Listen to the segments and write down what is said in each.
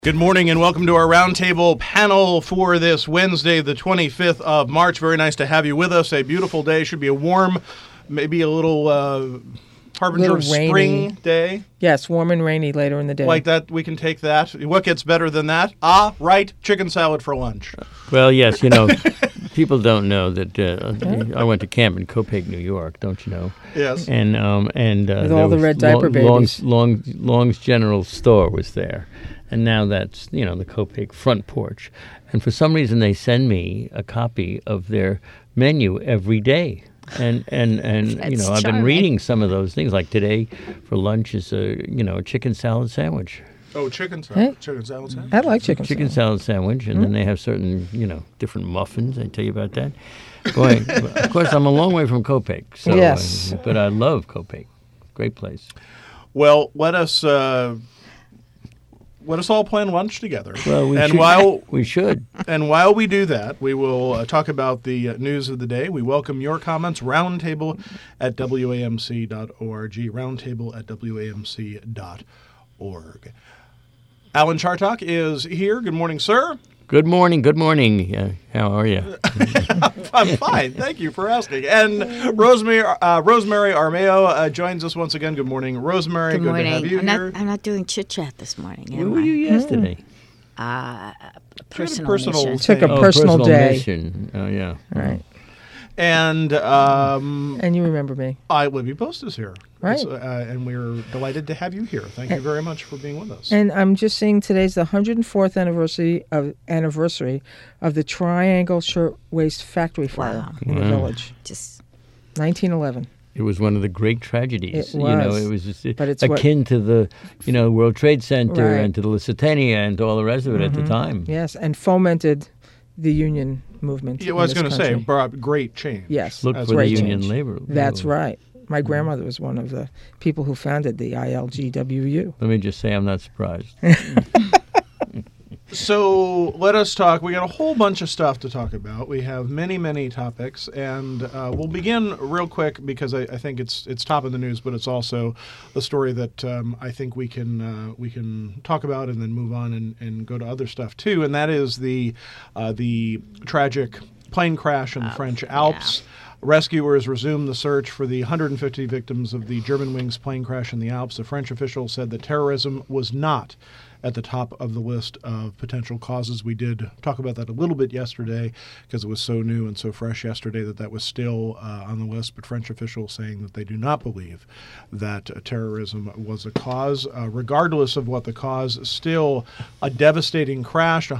Good morning and welcome to our roundtable panel for this Wednesday, the 25th of March. Very nice to have you with us. A beautiful day. Should be a warm, maybe a little harbinger of spring day. Yes, warm and rainy later in the day. Like that, we can take that. What gets better than that? Right, chicken salad for lunch. Well, yes, people don't know that I went to camp in Copiague, New York, don't you know? Yes. And with all the red diaper babies. Long's General Store was there. And now that's, the Copiague front porch. And for some reason, they send me a copy of their menu every day. And I've been reading some of those things. Like today for lunch is a chicken salad sandwich. Oh, chicken salad sandwich? I like chicken salad sandwich. And then they have certain, different muffins. I tell you about that. Boy, of course, I'm a long way from Copiague. So, yes. But I love Copiague. Great place. Well, let us all plan lunch together. Well, we should. And while we do that, we will talk about the news of the day. We welcome your comments. Roundtable at WAMC.org. Roundtable at WAMC.org. Alan Chartock is here. Good morning, sir. Good morning. How are you? I'm fine. Thank you for asking. And Rosemary Armeo joins us once again. Good morning, Rosemary. Good morning. To have you here. I'm not doing chit-chat this morning. Where were you yesterday? Personal mission. Took a personal day. Mission. Oh, yeah. All right. And you remember me. Libby Post is here. Right. And we're delighted to have you here. Thank you very much for being with us. And I'm just seeing today's the 104th anniversary of the Triangle Shirtwaist Factory fire in the village. Just 1911. It was one of the great tragedies. It was. It was just it's akin to the, World Trade Center Right. and to the Lusitania and to all the rest of it at the time. Yes, and fomented the union movement. I was going to say, brought great change. Yes. Look for the union labor. That's right. My grandmother was one of the people who founded the ILGWU. Let me just say I'm not surprised. So let us talk. We got a whole bunch of stuff to talk about. We have many, many topics, and we'll begin real quick because I think it's top of the news, but it's also a story that I think we can talk about and then move on and go to other stuff too, and that is the tragic plane crash in the French Alps. Yeah. Rescuers resumed the search for the 150 victims of the Germanwings plane crash in the Alps. A French official said that terrorism was not at the top of the list of potential causes. We did talk about that a little bit yesterday because it was so new and so fresh yesterday that was still on the list. But French officials saying that they do not believe that terrorism was a cause. Regardless of what the cause, still a devastating crash,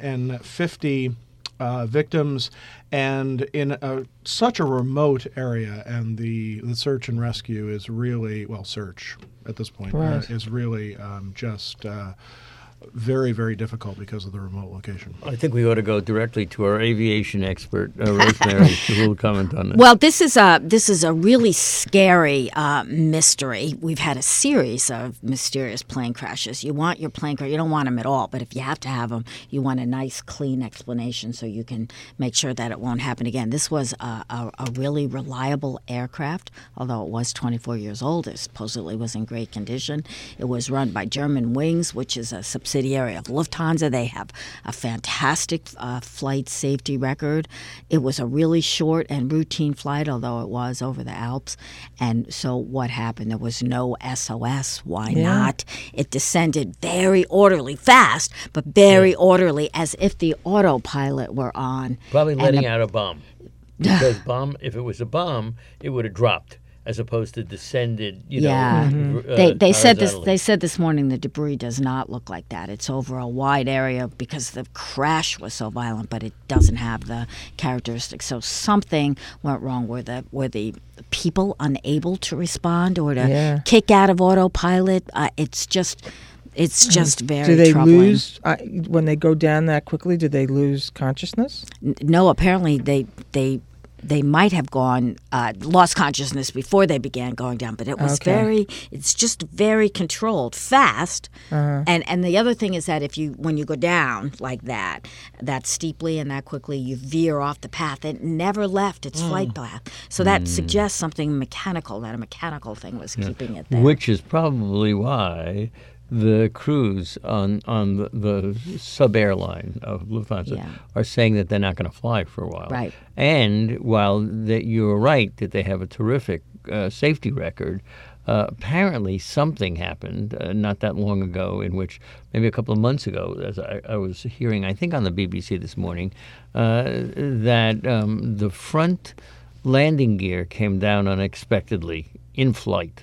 150 victims, and in such a remote area, and the search and rescue is really, search at this point is really just very, very difficult because of the remote location. I think we ought to go directly to our aviation expert, Rosemary, who will comment on this. Well, this is a really scary mystery. We've had a series of mysterious plane crashes. You want your plane crash, you don't want them at all, but if you have to have them, you want a nice, clean explanation so you can make sure that it won't happen again. This was a really reliable aircraft, although it was 24 years old. It supposedly was in great condition. It was run by Germanwings, which is a subsidiary of Lufthansa. They have a fantastic flight safety record. It was a really short and routine flight, although it was over the Alps. And so what happened? There was no SOS. Why not? It descended very orderly, fast, but very orderly, as if the autopilot were on. Probably letting out a bomb. Because if it was a bomb, it would have dropped, as opposed to descended, They said this. They said this morning the debris does not look like that. It's over a wide area because the crash was so violent, but it doesn't have the characteristics. So something went wrong. Were the people unable to respond or to kick out of autopilot? It's just very troubling. Do they lose when they go down that quickly? Do they lose consciousness? No, apparently they might have lost consciousness before they began going down, but it was it's just very controlled, fast. And the other thing is that when you go down like that steeply and that quickly, you veer off the path. It never left its flight path. So that suggests something mechanical, that a mechanical thing was keeping it there. Which is probably why the crews on the sub airline of Lufthansa are saying that they're not going to fly for a while. Right. And while you're right that they have a terrific safety record, apparently something happened not that long ago, in which maybe a couple of months ago, as I was hearing, I think on the BBC this morning, that the front landing gear came down unexpectedly in flight.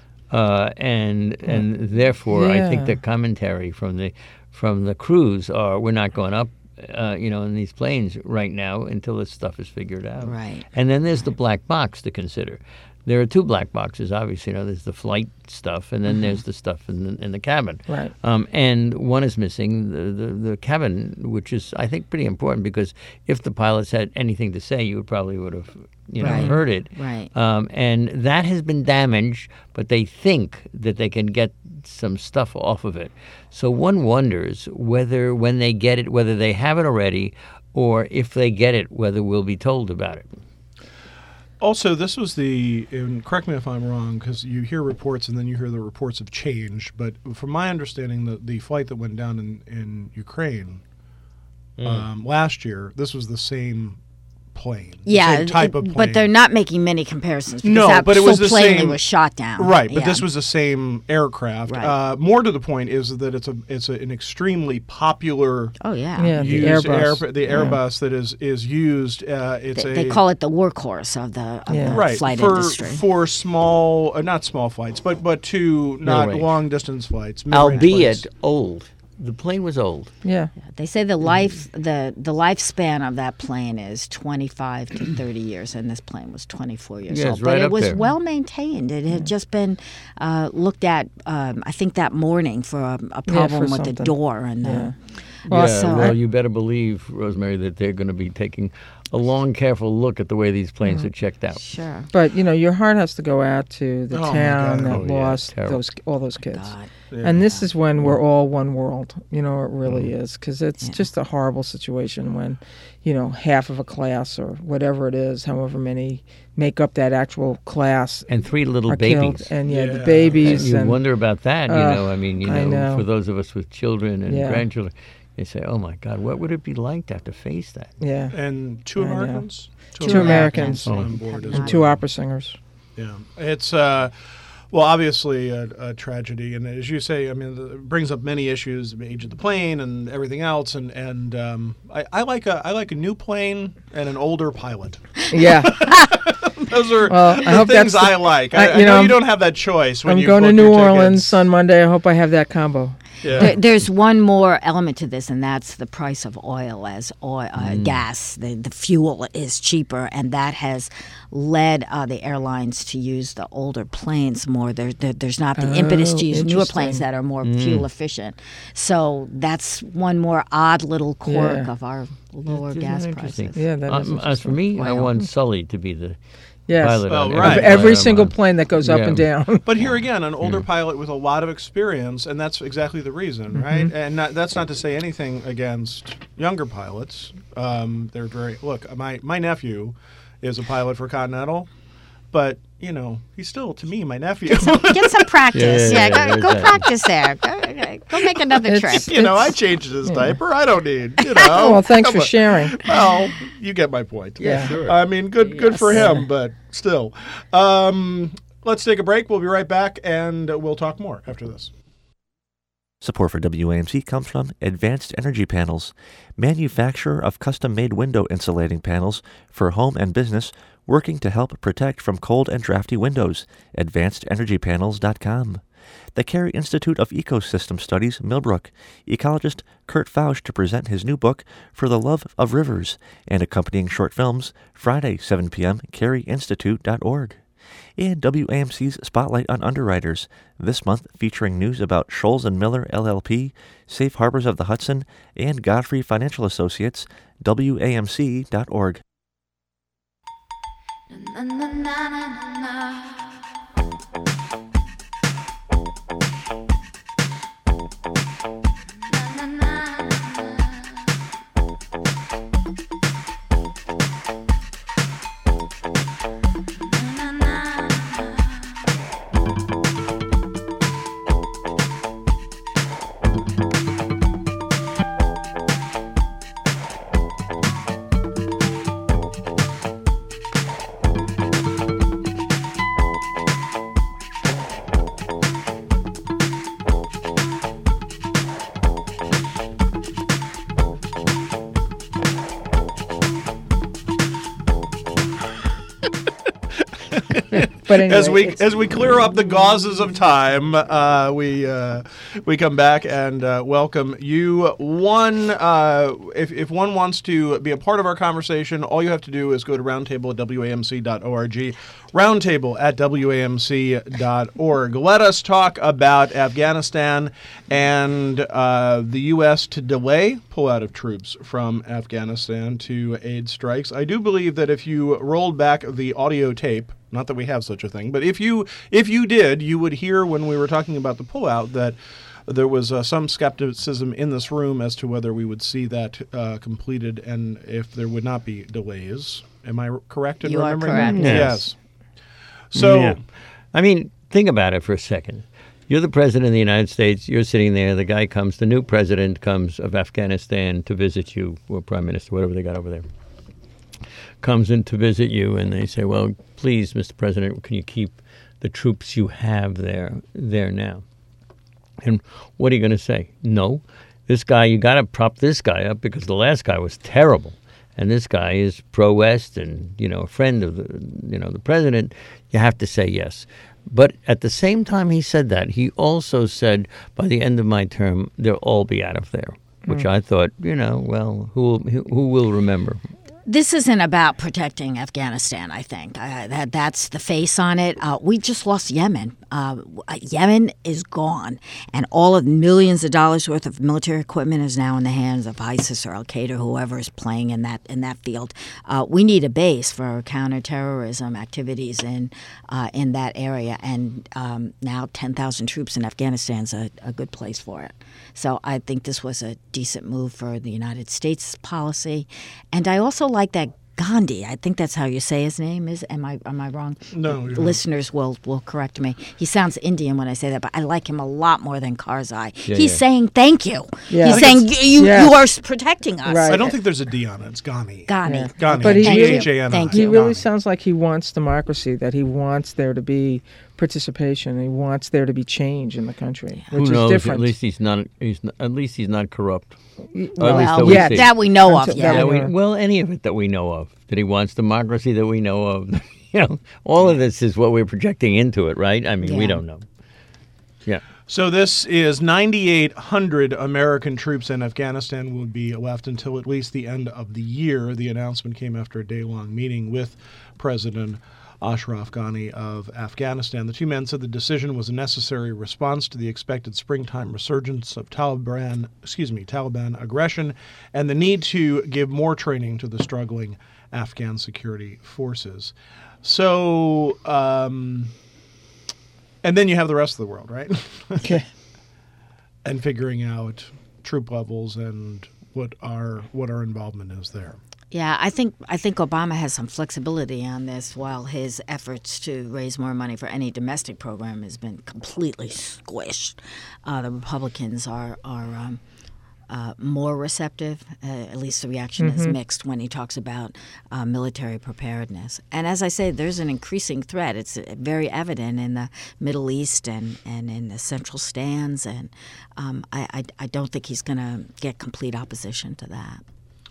And therefore, I think the commentary from the crews are, we're not going up, in these planes right now until this stuff is figured out. Right. And then there's the black box to consider. There are two black boxes, obviously. There's the flight stuff, and then there's the stuff in the cabin. Right. And one is missing, the cabin, which is, I think, pretty important, because if the pilots had anything to say, you probably would have, heard it. Right. And that has been damaged, but they think that they can get some stuff off of it. So one wonders whether, when they get it, whether they have it already, or if they get it, whether we'll be told about it. Also, this was and correct me if I'm wrong, because you hear reports and then you hear the reports have changed, but from my understanding, the flight that went down in Ukraine last year, this was the same plane. Same type of plane. But they're not making many comparisons. Because no, that but it was the plane same. was shot down. Right, but this was the same aircraft. Right. More to the point is that it's an extremely popular. Oh yeah. Yeah, the used Airbus. The Airbus that is used. They call it the workhorse of the flight industry. For small, not small flights, but to not long distance flights, albeit flights. Old. The plane was old. Yeah. They say the lifespan of that plane is 25 to 30 years, and this plane was 24 years old. Right, but it was there. well maintained. It had just been looked at, I think, that morning for a problem with the door and the. Well, you better believe, Rosemary, that they're going to be taking a long, careful look at the way these planes are checked out. Sure. But your heart has to go out to the town that lost terrible. all those kids. God. Yeah. And this is when we're all one world. It really is, because it's just a horrible situation when, half of a class or whatever it is, however many make up that actual class, and 3 little are babies. killed. And the babies. And you wonder about that. I know. For those of us with children and grandchildren. They say, "Oh my God, what would it be like to have to face that?" Yeah. And 2 Americans? Two Americans. On board as And well. 2 opera singers. Yeah. It's, obviously a tragedy. And as you say, it brings up many issues, the age of the plane and everything else. And I like a new plane and an older pilot. Yeah. Those are I hope the things that's I like. I know you don't have that choice when I'm you going to book New your Orleans tickets. on Monday. I hope I have that combo. Yeah. There's one more element to this, and that's the price of oil. As gas, the fuel is cheaper, and that has led the airlines to use the older planes more. There's not the impetus to use newer planes that are more fuel efficient. So that's one more odd little quirk of our lower gas prices. Yeah, that is As for me, I want Sully to be the pilot. Well, on right. Of every flight I'm single on. plane that goes up and down. But here again, an older pilot with a lot of experience, and that's exactly the reason, right? And that's not to say anything against younger pilots. They're very my nephew is a pilot for Continental, but he's still, to me, my nephew. Get some practice. Yeah, Go practice there. Go make another trip. I changed his diaper. I don't need. Well, thanks for sharing. Well, you get my point. Yeah. Sure. Good for him, but still. Let's take a break. We'll be right back, and we'll talk more after this. Support for WAMC comes from Advanced Energy Panels, manufacturer of custom-made window insulating panels for home and business, working to help protect from cold and drafty windows. AdvancedEnergyPanels.com. The Carey Institute of Ecosystem Studies, Millbrook. Ecologist Kurt Fausch to present his new book, For the Love of Rivers, and accompanying short films, Friday, 7 p.m., CareyInstitute.org. And WAMC's Spotlight on Underwriters, this month featuring news about Scholes & Miller LLP, Safe Harbors of the Hudson, and Godfrey Financial Associates, WAMC.org. But anyway, as we clear up the gauzes of time, we come back and welcome you. If one wants to be a part of our conversation, all you have to do is go to roundtable@wamc.org. Roundtable@wamc.org. Let us talk about Afghanistan and the U.S. to delay pullout of troops from Afghanistan to aid strikes. I do believe that if you rolled back the audio tape, not that we have such a thing, but if you did, you would hear when we were talking about the pullout that there was some skepticism in this room as to whether we would see that completed and if there would not be delays. Am I correct in remembering that? Yes. Yes. So, Yeah. I mean, think about it for a second. You're the president of the United States. You're sitting there. The guy comes, the new president comes of Afghanistan to visit you, or prime minister, whatever they got over there, comes in to visit you, and they say, well, please, Mr. President, can you keep the troops you have there now? And what are you going to say? No. This guy, you got to prop this guy up because the last guy was terrible. And this guy is pro-West and, a friend of the president. You have to say yes. But at the same time he said that, he also said, by the end of my term, they'll all be out of there, which I thought, well, who will remember? This isn't about protecting Afghanistan, I think. That's the face on it. We just lost Yemen. Yemen is gone, and all of millions of dollars worth of military equipment is now in the hands of ISIS or Al-Qaeda, whoever is playing in that field. We need a base for our counterterrorism activities in that area, and now 10,000 troops in Afghanistan is a good place for it. So I think this was a decent move for the United States policy, and I also like that Gandhi. I think that's how you say his name. Am I wrong? No, you're listeners will correct me. He sounds Indian when I say that, but I like him a lot more than Karzai. Yeah, He's yeah. saying thank you. Yeah. He's saying you are protecting us. Right. I don't think there's a D on it. It's Ghani. Ghani. Yeah. Ghani. But he really- G-H-A-N-I. Thank He you. really Ghani. sounds like he wants democracy, that he wants there to be participation. He wants there to be change in the country, which Who knows? is different. At least he's not. At least he's not corrupt. Well, least that Well, we yeah, see. that we know of. Until- Yeah. that we Yeah, know. any of it that we know of. That he wants democracy that we know of. All of this is what we're projecting into it, right? I mean, we Yeah. don't know. Yeah. So this is 9,800 American troops in Afghanistan will be left until at least the end of the year. The announcement came after a day-long meeting with President Ashraf Ghani of Afghanistan. The two men said the decision was a necessary response to the expected springtime resurgence of Taliban aggression and the need to give more training to the struggling Afghan security forces. So, and then you have the rest of the world, right? Okay. And figuring out troop levels and what our involvement is there. Yeah, I think Obama has some flexibility on this, while his efforts to raise more money for any domestic program has been completely squished. The Republicans are more receptive. At least the reaction is mixed when he talks about military preparedness. And as I say, there's an increasing threat. It's very evident in the Middle East and in the central stands. And I don't think he's going to get complete opposition to that.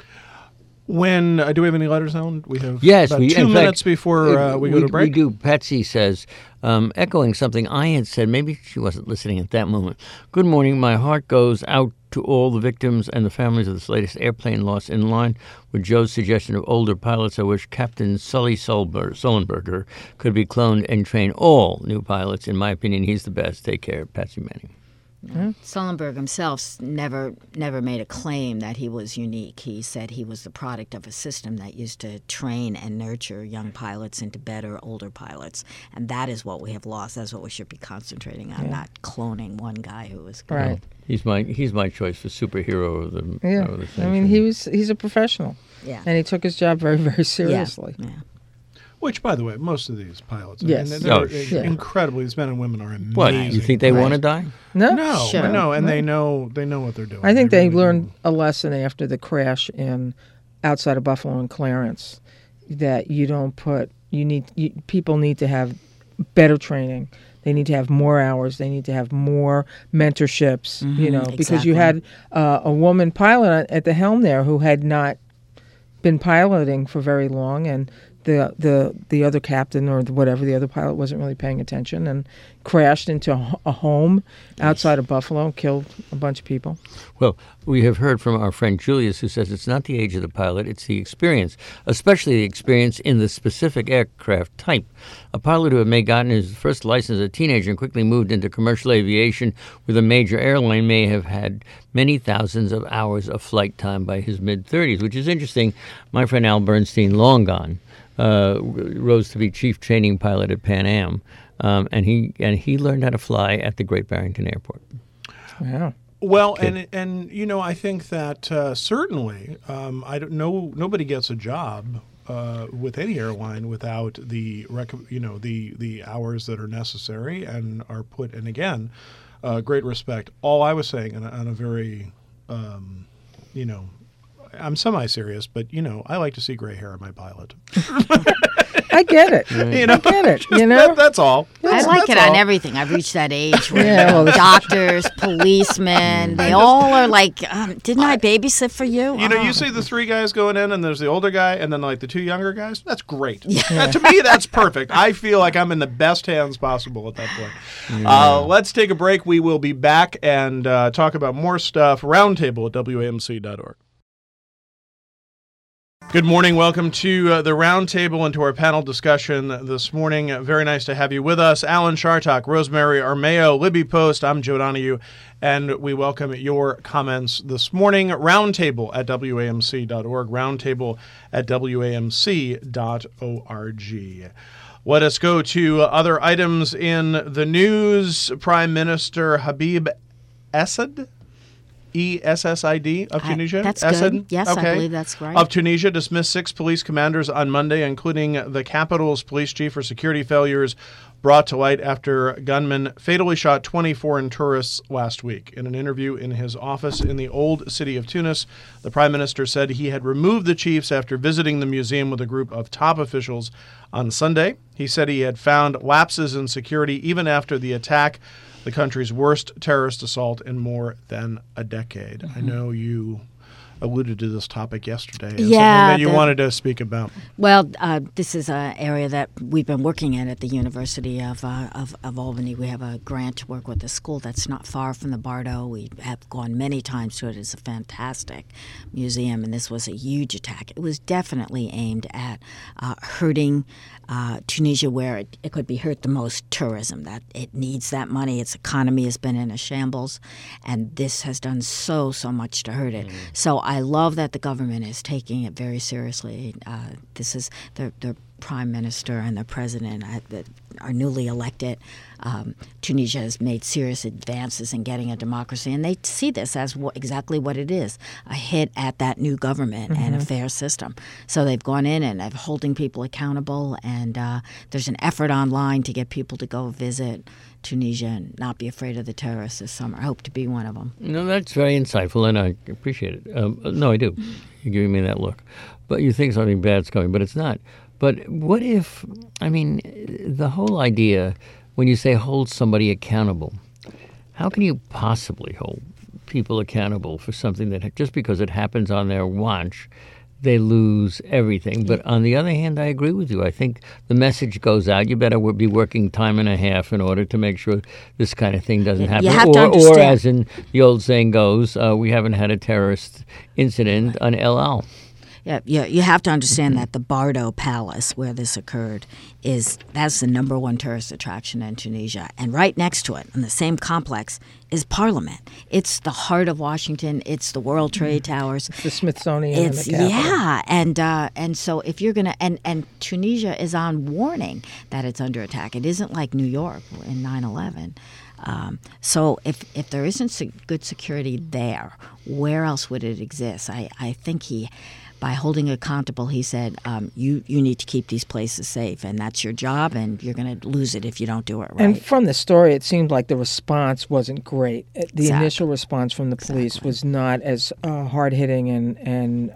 When do we have any letters now? We have Yes, about in 2 fact, minutes before we go to break. We do. Patsy says, echoing something I had said, maybe she wasn't listening at that moment. Good morning. My heart goes out to all the victims and the families of this latest airplane loss. In line with Joe's suggestion of older pilots, I wish Captain Sully Sullenberger could be cloned and train all new pilots. In my opinion, he's the best. Take care, Patsy Manning. Sullenberg himself never made a claim that he was unique. He said he was the product of a system that used to train and nurture young pilots into better older pilots, and that is what we have lost. That's what we should be concentrating on, not cloning one guy who was good. Right. He's my choice for superhero of the Yeah. of the I mean, century. he's a professional. Yeah. And he took his job very, very seriously. Yeah. Which, by the way, most of these pilots, Yes. they're Oh, sure. incredibly. These men and women are amazing. What, you think they Right. want to die? No? No, Sure. no, and they know what they're doing. I think they really learned do. a lesson after the crash outside of Buffalo and Clarence, that you don't put people need to have better training. They need to have more hours. They need to have more mentorships. Because you had a woman pilot at the helm there who had not been piloting for very long, and the other captain or whatever, the other pilot wasn't really paying attention and crashed into a home outside of Buffalo and killed a bunch of people. Well, we have heard from our friend Julius, who says it's not the age of the pilot, it's the experience, especially the experience in the specific aircraft type. A pilot who had gotten his first license as a teenager and quickly moved into commercial aviation with a major airline may have had many thousands of hours of flight time by his mid-30s, which is interesting. My friend Al Bernstein, long gone, rose to be chief training pilot at Pan Am, and he learned how to fly at the Great Barrington Airport. Wow. Well, and you know, I think that certainly, I don't know. Nobody gets a job with any airline without the the hours that are necessary and are put. And again, great respect. All I was saying on a very, I'm semi-serious, but I like to see gray hair in my pilot. I get it. I get it. That's all. I like it on everything. I've reached that age where doctors, policemen, they all are like, didn't I babysit for you? You see the three guys going in, and there's the older guy, and then like the two younger guys. That's great. To me, that's perfect. I feel like I'm in the best hands possible at that point. Let's take a break. We will be back and talk about more stuff. Roundtable at WAMC.org. Good morning. Welcome to the Roundtable and to our panel discussion this morning. Very nice to have you with us. Alan Chartock, Rosemary Armao, Libby Post. I'm Joe Donahue, and we welcome your comments this morning. Roundtable at WAMC.org, roundtable at WAMC.org. Let us go to other items in the news. Prime Minister Habib Essed, ESSID of Tunisia? That's Essed? good. Yes, okay. I believe that's right. Of Tunisia dismissed 6 police commanders on Monday, including the capital's police chief for security failures brought to light after gunmen fatally shot 20 foreign tourists last week. In an interview in his office in the old city of Tunis, the prime minister said he had removed the chiefs after visiting the museum with a group of top officials on Sunday. He said he had found lapses in security even after the attack, the country's worst terrorist assault in more than a decade. Mm-hmm. I know you alluded to this topic yesterday. Something that you wanted to speak about. Well, this is an area that we've been working in at the University of Albany. We have a grant to work with a school that's not far from the Bardo. We have gone many times to it. It's a fantastic museum, and this was a huge attack. It was definitely aimed at hurting Tunisia, where it could be hurt the most, tourism. That it needs that money. Its economy has been in a shambles, and this has done so much to hurt it. So I love that the government is taking it very seriously. This is the prime minister and the president are newly elected. Tunisia has made serious advances in getting a democracy, and they see this as exactly what it is, a hit at that new government and a fair system. So they've gone in and they're holding people accountable, and there's an effort online to get people to go visit Tunisia and not be afraid of the terrorists this summer. I hope to be one of them. No, that's very insightful, and I appreciate it. No, I do. You're giving me that look. But you think something bad's coming, but it's not. But what if, the whole idea, when you say hold somebody accountable, how can you possibly hold people accountable for something that just because it happens on their watch, they lose everything? But on the other hand, I agree with you. I think the message goes out, you better be working time and a half in order to make sure this kind of thing doesn't happen. You have to understand. Or as in the old saying goes, we haven't had a terrorist incident on El Al. Yeah, you have to understand that the Bardo Palace, where this occurred, that's the number one tourist attraction in Tunisia. And right next to it, in the same complex, is Parliament. It's the heart of Washington. It's the World Trade Towers. It's the Smithsonian and the Capitol. Yeah, and so if you're going to, and Tunisia is on warning that it's under attack. It isn't like New York in 9/11. So if there isn't good security there, where else would it exist? I think by holding accountable, he said, you need to keep these places safe, and that's your job, and you're going to lose it if you don't do it right. And from the story, it seemed like the response wasn't great. The initial response from the police was not as hard-hitting and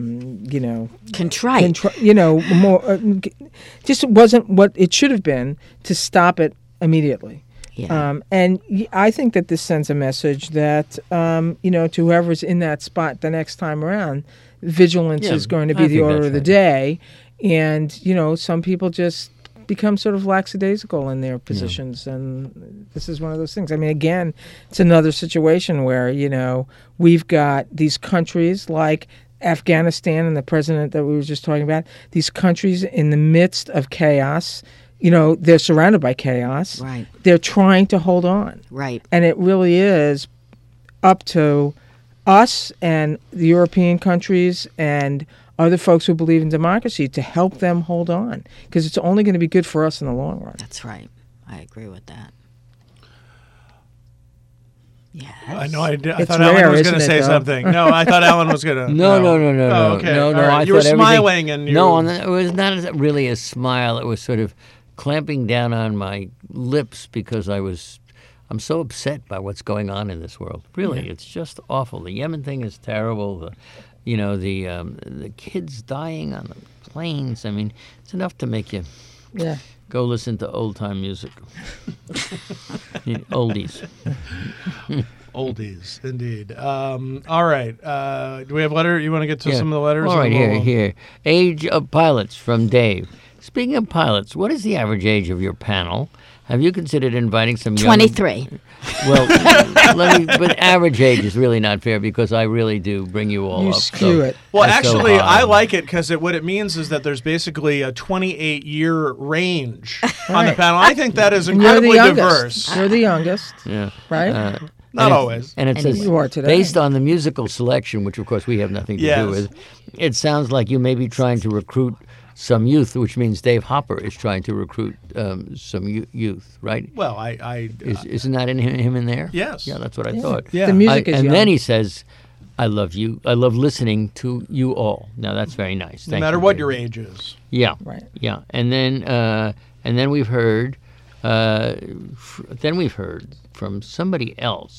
contrite. More just wasn't what it should have been to stop it immediately. Yeah. And I think that this sends a message that, to whoever's in that spot the next time around, vigilance is going to be the order of the day. And, some people just become sort of lackadaisical in their positions. And this is one of those things. I mean, again, it's another situation where, we've got these countries like Afghanistan and the president that we were just talking about, these countries in the midst of chaos. They're surrounded by chaos. Right. They're trying to hold on. Right. And it really is up to us and the European countries and other folks who believe in democracy to help them hold on, because it's only going to be good for us in the long run. That's right. I agree with that. Yeah. I know. I It's thought Alan rare, was going to isn't say it, though? something. No, I thought Alan was going to. No. Oh, okay. No. All right. I You were thought everything- smiling, and you. No, it was not really a smile. It was sort of clamping down on my lips because I'm so upset by what's going on in this world. Really, it's just awful. The Yemen thing is terrible. The kids dying on the planes. I mean, it's enough to make you go listen to old time music. Oldies. Oldies, indeed. All right. Do we have letter? You want to get to some of the letters? All right, here. Age of pilots from Dave. Speaking of pilots, what is the average age of your panel? Have you considered inviting some young... 23. Well, but average age is really not fair because I really do bring you all You up. skew it. Well, that's so actually, high. I like it because what it means is that there's basically a 28-year range on the Right. panel. I think that is And you're the incredibly youngest. diverse. You're the youngest, Yeah. right? Not And it- always. And it says, you are today. based on the musical selection, which of course we have nothing to Yes. do with, it sounds like you may be trying to recruit some youth, which means Dave Hopper is trying to recruit some youth, right? Well, I Isn't that him in there? Yes. Yeah, that's what I thought. Yeah. The music is and young. then he says, I love you. I love listening to you all. Now, that's very nice. no Thank matter you, what Dave. your age is. Yeah. Right. Yeah. And then we've heard from somebody else.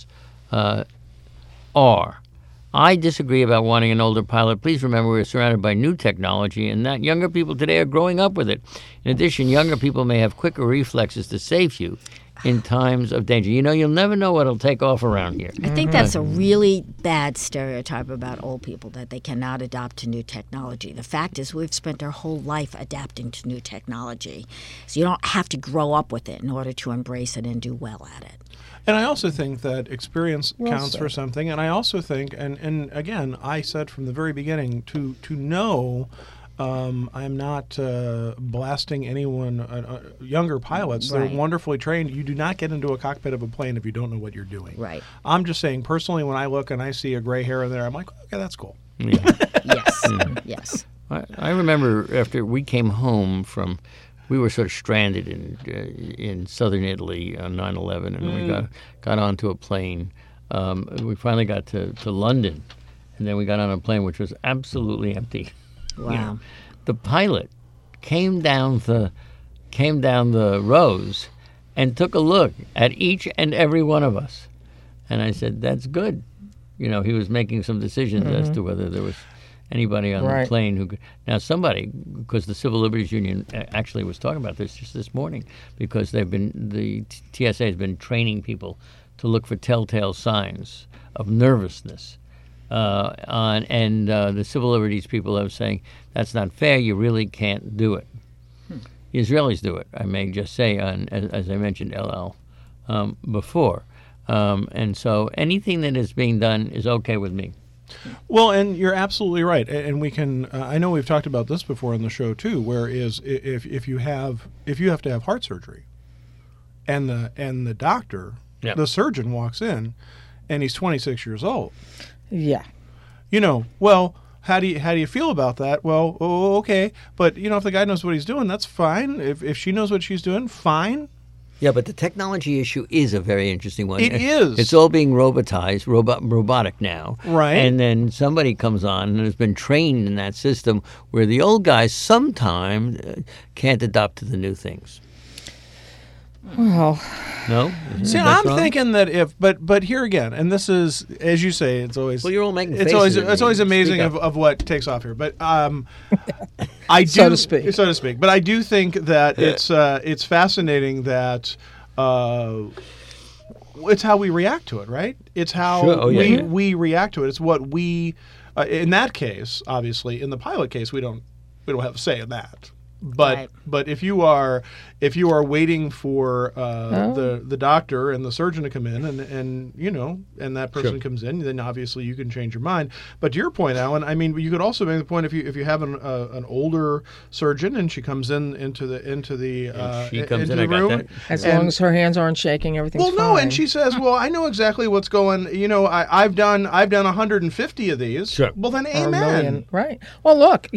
I disagree about wanting an older pilot. Please remember we're surrounded by new technology and that younger people today are growing up with it. In addition, younger people may have quicker reflexes to save you in times of danger. You'll never know what'll take off around here. I think that's a really bad stereotype about old people, that they cannot adapt to new technology. The fact is we've spent our whole life adapting to new technology. So you don't have to grow up with it in order to embrace it and do well at it. And I also think that experience counts said. for something. And I also think, and again, I said from the very beginning, to know I'm not blasting anyone, younger pilots. Right. They're wonderfully trained. You do not get into a cockpit of a plane if you don't know what you're doing. Right. I'm just saying, personally, when I look and I see a gray hair in there, I'm like, okay, that's cool. Yeah. Yes. Yes. I remember after we came home from, we were sort of stranded in southern Italy on 9/11, and we got onto a plane. We finally got to London, and then we got on a plane which was absolutely empty. Wow. The pilot came down the rows and took a look at each and every one of us, and I said, "That's good." He was making some decisions as to whether there was anybody on Right. the plane who could. Now, somebody, because the Civil Liberties Union actually was talking about this just this morning, because the TSA has been training people to look for telltale signs of nervousness. The Civil Liberties people are saying, that's not fair, you really can't do it. The Israelis do it, I may just say, as I mentioned El Al before. And so anything that is being done is okay with me. Well, and you're absolutely right, and we can. I know we've talked about this before on the show too. Whereas if you have to have heart surgery, and the doctor, Yep. the surgeon walks in, and he's 26 years old. Yeah. Well, how do you feel about that? Well, okay, but if the guy knows what he's doing, that's fine. If she knows what she's doing, fine. Yeah, but the technology issue is a very interesting one. It is. It's all being robotized, robotic now. Right. And then somebody comes on and has been trained in that system where the old guys sometimes can't adapt to the new things. Well, No? See, That's I'm wrong? thinking that but here again, and this is, as you say, it's always. Well, you're all making It's faces always at me. it's always amazing Speak up. of what takes off here, but I do So to speak. so to speak. But I do think that it's fascinating that it's how we react to it, right? It's how Sure. Oh, yeah, we react to it. It's what we in that case, obviously, in the pilot case, we don't we don't have a say in that. But Right. but if you are waiting for the doctor and the surgeon to come in and that person comes in, then obviously you can change your mind. But to your point, Alan, I mean, you could also make the point if you have an older surgeon and she comes into the she comes into in, the I got room, that. As long as her hands aren't shaking, everything's well, fine. no, and she says, "Well, I know exactly what's going. I've done 150 of these. Sure. Well, then, Or a amen. million. Right. Well, look,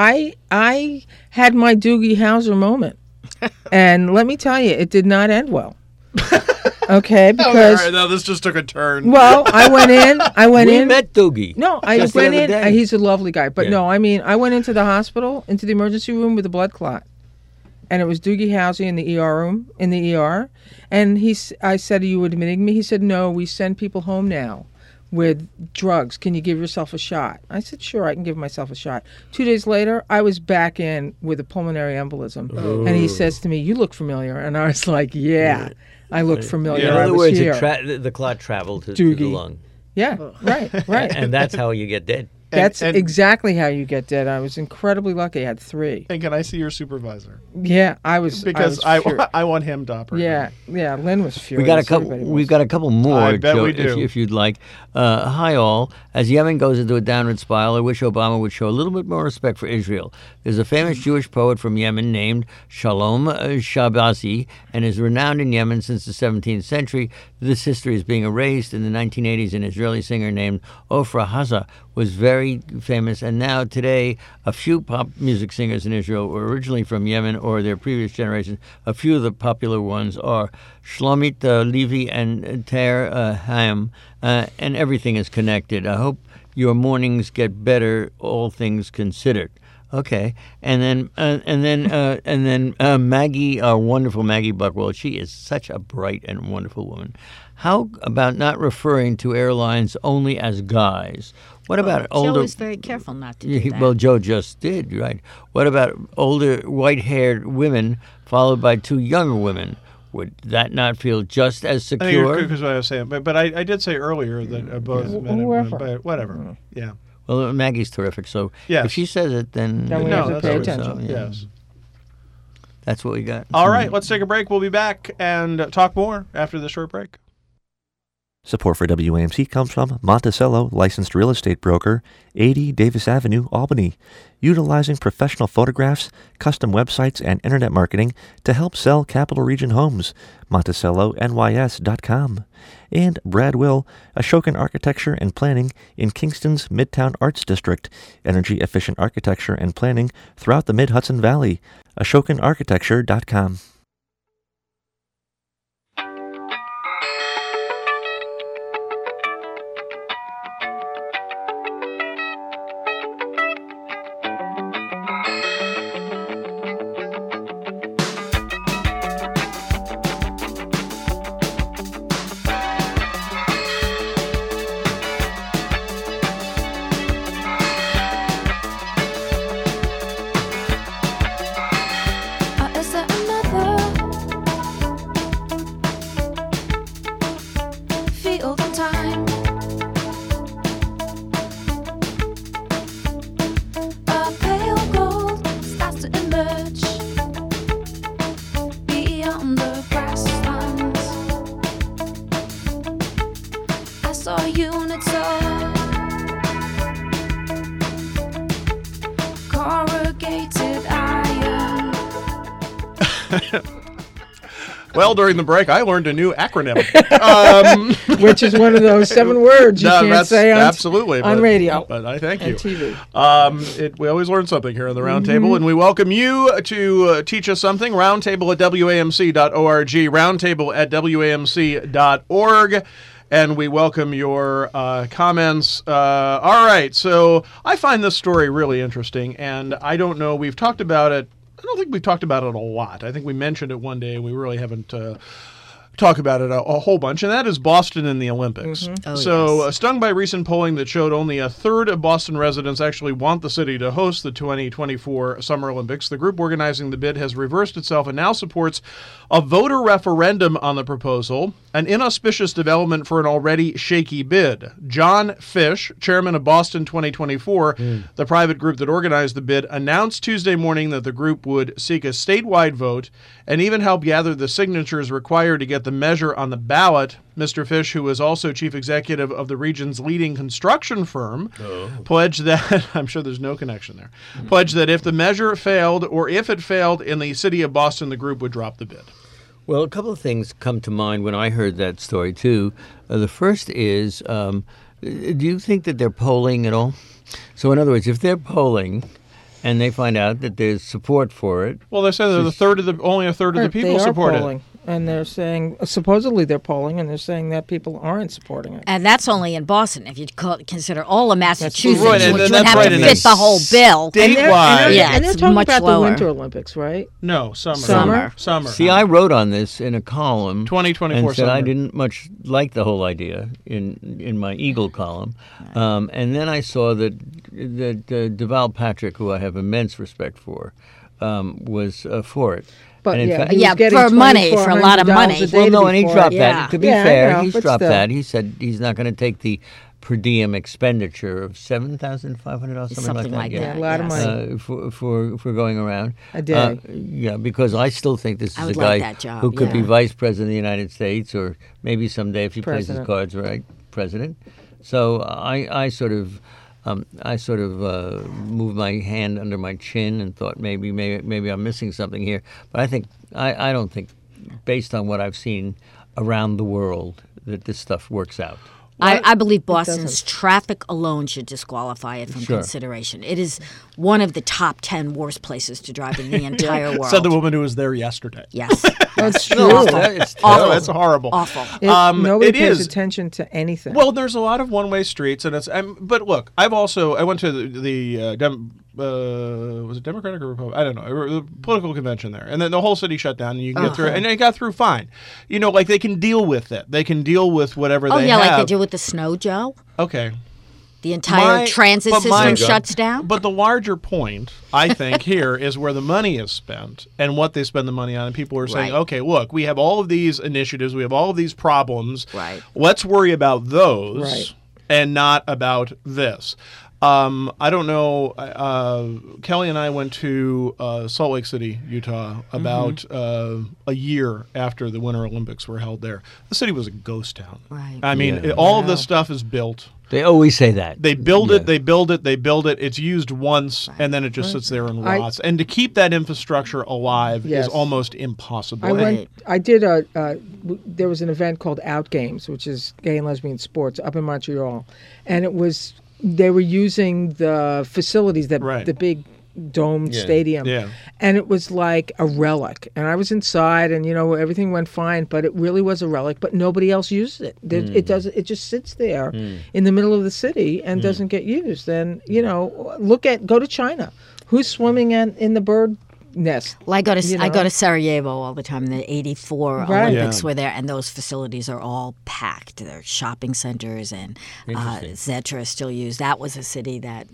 I had my Doogie Howser moment, and let me tell you, it did not end well. Okay, because All right, now this just took a turn. well, I went We in. met Doogie. No, I just the went other in. day. He's a lovely guy, but Yeah. no, I mean, I went into the hospital, into the emergency room with a blood clot, and it was Doogie Howser in the ER room, in the ER, and I said, "Are you admitting me?" He said, "No, we send people home now with drugs. Can you give yourself a shot?" I said, "Sure, I can give myself a shot." 2 days later, I was back in with a pulmonary embolism, and he says to me, "You look familiar," and I was like, "Yeah, I looked familiar. In I other was words, here." the clot traveled to the Doogie. lung. Yeah, right. And that's how you get dead. That's and- exactly how you get dead. I was incredibly lucky. I had 3. And can I see your supervisor? Yeah, I was Because I was I want him to operate. yeah, Lynn was furious. We got a couple. Everybody We've was. got a couple more, I bet Joe, we do. if you'd like. Hi all. As Yemen goes into a downward spiral, I wish Obama would show a little bit more respect for Israel. There's a famous Jewish poet from Yemen named Shalom Shabazi, and is renowned in Yemen since the 17th century. This history is being erased. In the 1980s, an Israeli singer named Ofra Haza was very famous, and now today, a few pop music singers in Israel were originally from Yemen or their previous generation. A few of the popular ones are Shlomit Levi and Ter Haim, and everything is connected. I hope your mornings get better, all things considered. Okay, and then Maggie, our wonderful Maggie Buckwell. She is such a bright and wonderful woman. How about not referring to airlines only as guys? What about older? Joe is very careful not to do that. Well, Joe just did, right? What about older white-haired women followed by 2 younger women? Would that not feel just as I think secure? because what I was saying, but I did say earlier that both men and women, but whatever. Yeah. Well, Maggie's terrific, so Yes. if she says it, then Then we no, have to that's pay what we attention. saw, yeah. Yes. That's what we got. All right, let's take a break. We'll be back and talk more after the short break. Support for WAMC comes from Monticello, licensed real estate broker, 80 Davis Avenue, Albany, utilizing professional photographs, custom websites, and internet marketing to help sell Capital Region homes. MonticelloNYS.com. And Brad Will, Ashokan Architecture and Planning in Kingston's Midtown Arts District, energy-efficient architecture and planning throughout the Mid-Hudson Valley. AshokanArchitecture.com. Is there another field in time? A pale gold starts to emerge beyond the grasslands. I saw units of corrugated iron. Well, during the break, I learned a new acronym. Which is one of those 7 words you No, can't that's say on, absolutely on but- radio But I thank you. and TV. We always learn something here on the Roundtable, and we welcome you to teach us something. Roundtable at WAMC.org, roundtable at WAMC.org, and we welcome your comments. All right, so I find this story really interesting, and I don't know, we've talked about it. I don't think we've talked about it a lot. I think we mentioned it one day, and we really haven't talk about it a whole bunch, and that is Boston in the Olympics. Oh, So, yes. stung by recent polling that showed only a third of Boston residents actually want the city to host the 2024 Summer Olympics, the group organizing the bid has reversed itself and now supports a voter referendum on the proposal, an inauspicious development for an already shaky bid. John Fish, chairman of Boston 2024, the private group that organized the bid, announced Tuesday morning that the group would seek a statewide vote and even help gather the signatures required to get the measure on the ballot. Mr. Fish, who is also chief executive of the region's leading construction firm, pledged that, I'm sure there's no connection there, pledged that if the measure failed or if it failed in the city of Boston, the group would drop the bid. Well, a couple of things come to mind when I heard that story, too. The first is, do you think that they're polling at all? So, in other words, if they're polling and they find out that there's support for it, Well, they say that only a third of the people they are support polling, and they're saying supposedly they're polling, and they're saying that people aren't supporting it. And that's only in Boston. If you consider all of Massachusetts, Right, and which then would that's have right, to and fit it's the whole bill. statewide. Yeah, and they're it's talking much about lower. the Winter Olympics, right? No, summer. Summer? Summer. see, I wrote on this in a column 2024 and said I summer. didn't much like the whole idea in my Eagle column. And then I saw that Deval Patrick, who I have immense respect for, was for it. But And in yeah, fact- he was Yeah, getting for money, for a lot of $2,400 money. a day Well, to no, be and he for it. dropped Yeah. that. To be Yeah, I fair, know, he's but dropped still. that. He said he's not going to take the per diem expenditure of $7,500, Something like yeah. that. A lot of yes. money. For going around A day. yeah, because I still think this I is a would guy like that job, who could be yeah. vice president of the United States, or maybe someday if he plays his President. cards right, president. So I sort of moved my hand under my chin and thought maybe I'm missing something here. But I don't think, based on what I've seen around the world, that this stuff works out. I believe Boston's doesn't. traffic alone should disqualify it from Sure. consideration. It is one of the top 10 worst places to drive in the entire world. Said the woman who was there yesterday. Yes. That's true. It's Oh, terrible. that's horrible. Awful. Nobody it pays is. attention to anything. Well, there's a lot of one-way streets, and it's. But look, I went to was it Democratic or Republican? I don't know, a political convention there, and then the whole city shut down, and you can get through, and they got through fine. You know, like they can deal with it. They can deal with whatever Oh, they yeah, have. like they do with the snow, Joe. Okay. The entire My- transit but my- system shuts down. But the larger point, I think, here is where the money is spent and what they spend the money on. And people are saying, Right. okay, look, we have all of these initiatives, we have all of these problems. Right. Let's worry about those Right. and not about this. I don't know. Kelly and I went to Salt Lake City, Utah, about a year after the Winter Olympics were held there. The city was a ghost town. Right. I mean, Yeah. all of this stuff is built. They always say that. They build Yeah. it, they build it, they build it. It's used once, and then it just sits there and I- rots. And to keep that infrastructure alive Yes. is almost impossible. I And- went. I did there was an event called Out Games, which is gay and lesbian sports, up in Montreal, and they were using the facilities that Right. the big domed stadium, Yeah. and it was like a relic. And I was inside, and everything went fine, but it really was a relic. But nobody else used it. It doesn't. It just sits there in the middle of the city and doesn't get used. And go to China. Who's swimming in the bird nest? Well, I go to You I know? go to Sarajevo all the time. The '84 Right. Olympics Yeah. were there, and those facilities are all packed. They're shopping centers, and Zetra is still used. That was a city that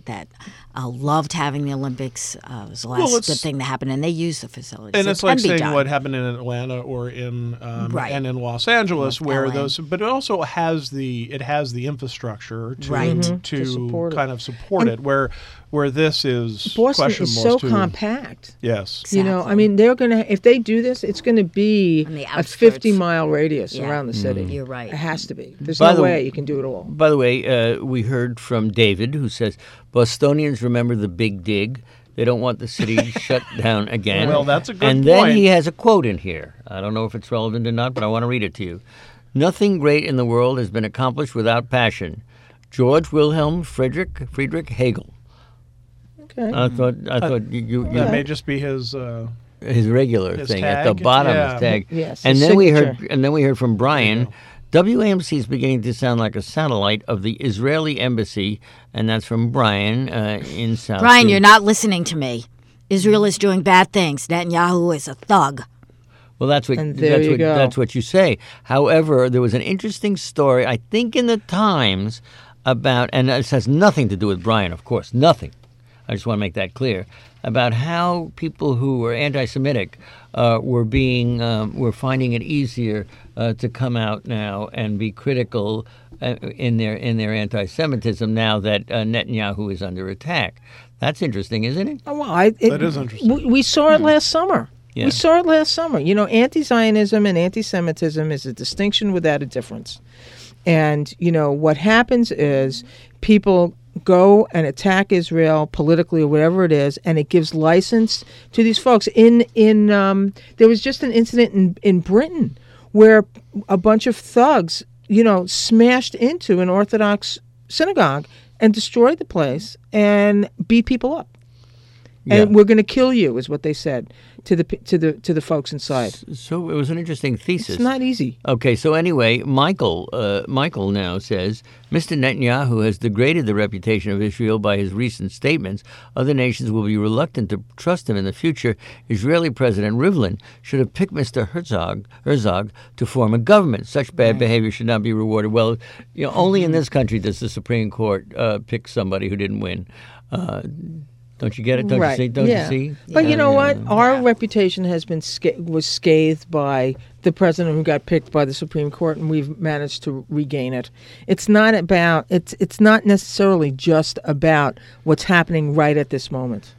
loved having the Olympics. It was the last it's- good thing that happened, and they use the facilities. And It it's like can be saying done. what happened in Atlanta or in Right. and in Los Angeles, where LA. but it also has the infrastructure to Right. To support it. kind of support it. Where this is Boston is questionable so as to- compact. Yes. I Exactly. mean, they're gonna if they do this, it's gonna be On the a outskirts. 50-mile radius Yeah. around the city. You're right. It has to be. There's By no the- way you can do it all. By the way, we heard from David, who says Bostonians remember the Big Dig. They don't want the city shut down again. Well, that's a good And point. then he has a quote in here. I don't know if it's relevant or not, but I want to read it to you. Nothing great in the world has been accomplished without passion. George Wilhelm Friedrich Hegel. Okay. I thought you That may just be his. his regular His thing at tag? the bottom Yeah. of the tag. Yes, and his then we signature. heard from Brian. WAMC is beginning to sound like a satellite of the Israeli embassy, and that's from Brian in South. Brian, Sudan. you're not listening to me. Israel is doing bad things. Netanyahu is a thug. Well, that's what And there you go. that's what you say. However, there was an interesting story, I think, in the Times about, and this has nothing to do with Brian, of course, nothing. I just want to make that clear about how people who were anti-Semitic were finding it easier to come out now and be critical in their anti-Semitism now that Netanyahu is under attack. That's interesting, isn't it? Oh, well, That is interesting. We saw it last summer. Yeah. We saw it last summer. You know, anti-Zionism and anti-Semitism is a distinction without a difference. And, you know, what happens is people go and attack Israel politically or whatever it is, and it gives license to these folks. There was just an incident in Britain where a bunch of thugs, you know, smashed into an Orthodox synagogue and destroyed the place and beat people up. And Yeah. we're going to kill you, is what they said to the folks inside. So it was an interesting thesis. It's not easy. Okay, so anyway, Michael now says, Mr. Netanyahu has degraded the reputation of Israel by his recent statements. Other nations will be reluctant to trust him in the future. Israeli President Rivlin should have picked Mr. Herzog to form a government. Such bad behavior should not be rewarded. Well, you know, only in this country does the Supreme Court pick somebody who didn't win. Don't you get it? Don't Right. you see? Don't Yeah. you see? But you know what? Our reputation has been was scathed by the president who got picked by the Supreme Court, and we've managed to regain it. It's not about. It's not necessarily just about what's happening right at this moment.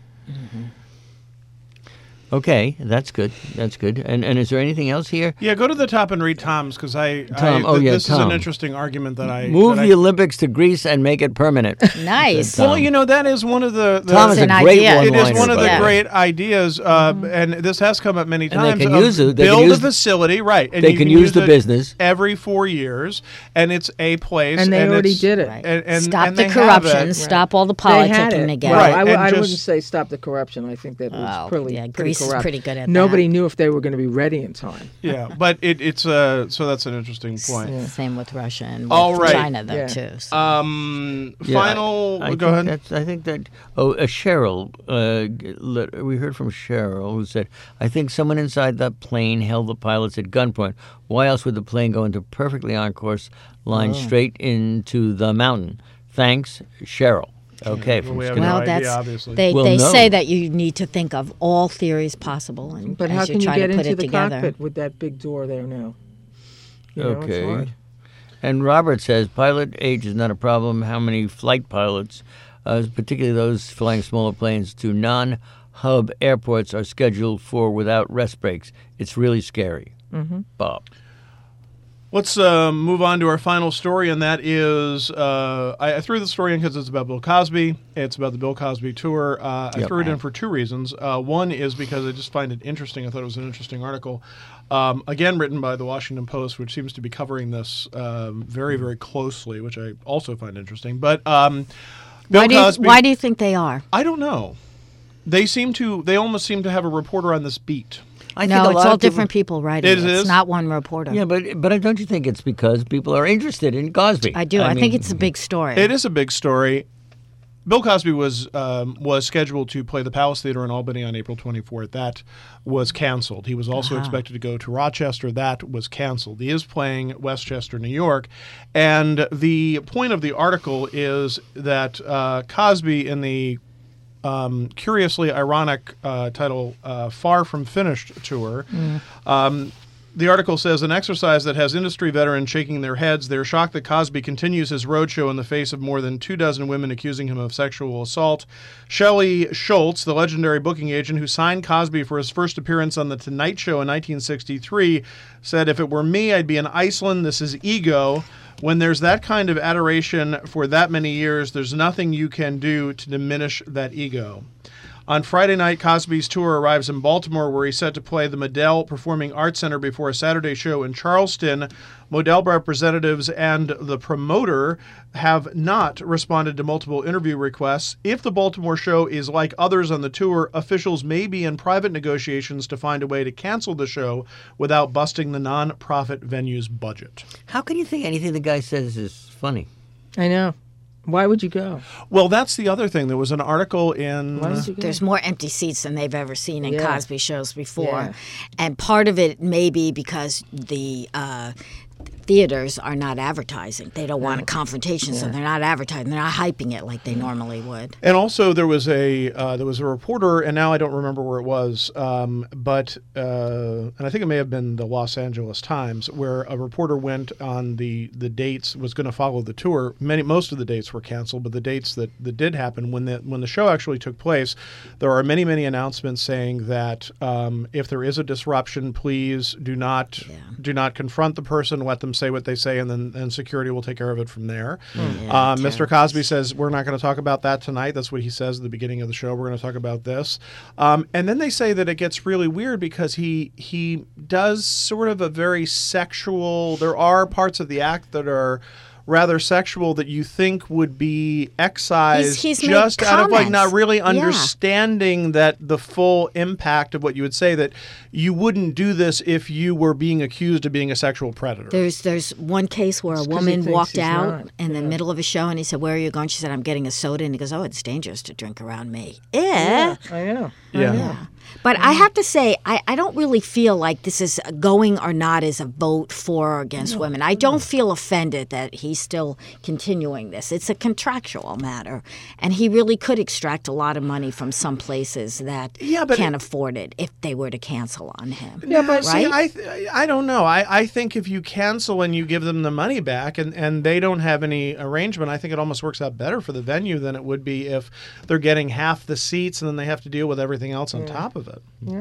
Okay, that's good. That's good. And is there anything else here? Yeah, go to the top and read Tom's because Tom, this is Tom. an interesting argument that I Move that the I- Olympics to Greece and make it permanent. Nice. Tom. Well, you know that is one of the Tom is It's a an great idea. one-liner. It is one of the Yeah. great ideas, and this has come up many And they times. can of use it. They can build use- a facility, right? And they you can use the it business. every 4 years, and it's a place. And they already it's- did it. Right. And Stop and the they have corruption. it. Stop all the They had politicking it. together. Right. Well, and I just- wouldn't say stop the corruption. I think that was Oh, pretty, yeah, pretty Greece is corrupt. pretty good at Nobody that. knew if they were going to be ready in time. Yeah, but it's so that's an interesting point. Same with Russia and with All right. China, though, Yeah. too. So. Yeah, Final. I go think ahead. I think that. Cheryl. We heard from Cheryl who said, "I think someone inside the plane held the pilots at gunpoint. Why else would the plane go into perfectly on course line straight into the mountain? Thanks, Cheryl." Okay. Well, from we have Skinner. no Well, idea, that's obviously. they Well, they no. say that you need to think of all theories possible, and But as how you can you try get to put into it the together. cockpit with that big door there now? You know, it's Okay. hard. And Robert says pilot age is not a problem. How many flight pilots, particularly those flying smaller planes to non-hub airports, are scheduled for without rest breaks? It's really scary. Mm-hmm. Bob. Let's move on to our final story, and that is I threw the story in because it's about Bill Cosby. It's about the Bill Cosby tour. I threw it in for two reasons. One is because I just find it interesting. I thought it was an interesting article, again written by the Washington Post, which seems to be covering this very, very closely, which I also find interesting. But Bill Cosby. Why do you think they are? I don't know. They almost seem to have a reporter on this beat. I No, it's all different people writing It it. is? It's not one reporter. Yeah, but don't you think it's because people are interested in Cosby? I do. I mean, think it's a big story. It is a big story. Bill Cosby was scheduled to play the Palace Theater in Albany on April 24th. That was canceled. He was also expected to go to Rochester. That was canceled. He is playing Westchester, New York. And the point of the article is that Cosby, in the curiously ironic title Far From Finished tour, the article says, an exercise that has industry veterans shaking their heads. They're shocked that Cosby continues his roadshow in the face of more than 24 women accusing him of sexual assault. Shelley Schultz, the legendary booking agent who signed Cosby for his first appearance on The Tonight Show in 1963, said, "If it were me, I'd be in Iceland. This is ego. When there's that kind of adoration for that many years, there's nothing you can do to diminish that ego." On Friday night, Cosby's tour arrives in Baltimore, where he's set to play the Modell Performing Arts Center before a Saturday show in Charleston. Modell representatives and the promoter have not responded to multiple interview requests. If the Baltimore show is like others on the tour, officials may be in private negotiations to find a way to cancel the show without busting the non-profit venue's budget. How can you think anything the guy says is funny? I know. Why would you go? Well, that's the other thing. There was an article in. Why would you go? There's more empty seats than they've ever seen in Yeah. Cosby shows before. Yeah. And part of it may be because the theaters are not advertising. They don't want a confrontation, so they're not advertising. They're not hyping it like they normally would. And also, there was a reporter, and now I don't remember where it was, but and I think it may have been the Los Angeles Times, where a reporter went on the dates, was going to follow the tour. Most of the dates were canceled, but the dates that did happen when the show actually took place, there are many announcements saying that if there is a disruption, please do not confront the person, let them say what they say, and then security will take care of it from there. Mr. Cosby says, we're not going to talk about that tonight. That's what he says at the beginning of the show. We're going to talk about this. And then they say that it gets really weird because he does sort of a very sexual, there are parts of the act that are rather sexual that you think would be excised He's made just out of like not comments. really Yeah. understanding that the full impact of what you would say, that you wouldn't do this if you were being accused of being a sexual predator. There's one case where a 'cause he woman thinks walked he's out not. in the middle of a show and he said, "Where are you going?" She said, "I'm getting a soda." And he goes, "Oh, it's dangerous to drink around me." Eh. I know. Yeah. But I have to say, I don't really feel like this is going or not is a vote for or against women. I don't feel offended that he's still continuing this. It's a contractual matter. And he really could extract a lot of money from some places that but can't afford it if they were to cancel on him. Yeah, but right? see, I don't know. I think if you cancel and you give them the money back and they don't have any arrangement, I think it almost works out better for the venue than it would be if they're getting half the seats and then they have to deal with everything else on top of it.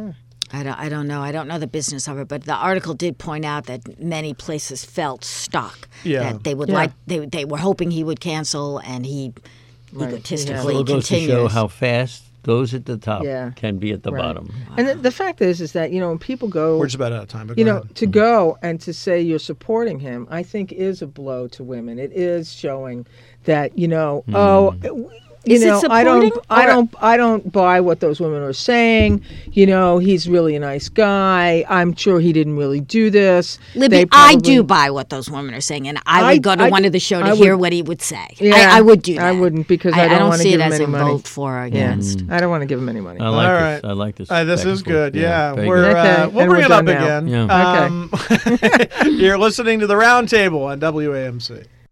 I don't know. I don't know the business of it, but the article did point out that many places felt stuck. Yeah. That they would Yeah. they were hoping he would cancel, and he egotistically So it goes to continues. show how fast those at the top Yeah. can be at the Right. bottom. And the fact is that, when people go, We're just about out of time, but you go know, ahead. to go and to say you're supporting him, I think is a blow to women. It is showing that, Is it I don't, supporting I or- don't, I don't buy what those women are saying. He's really a nice guy. I'm sure he didn't really do this. Libby, They I probably- do buy what those women are saying, and I would go to one of the show to I hear would- what he would say. Yeah, I would do that. I wouldn't because I don't don't wanna see give it him as any a money. vote for or Yeah, against. I don't want to give him any money. I like All this. right. I like this. This back is and forth. good. Yeah, very we're good. Okay, we'll and bring we're it up done now. again. Yeah. You're listening to the Roundtable on WAMC.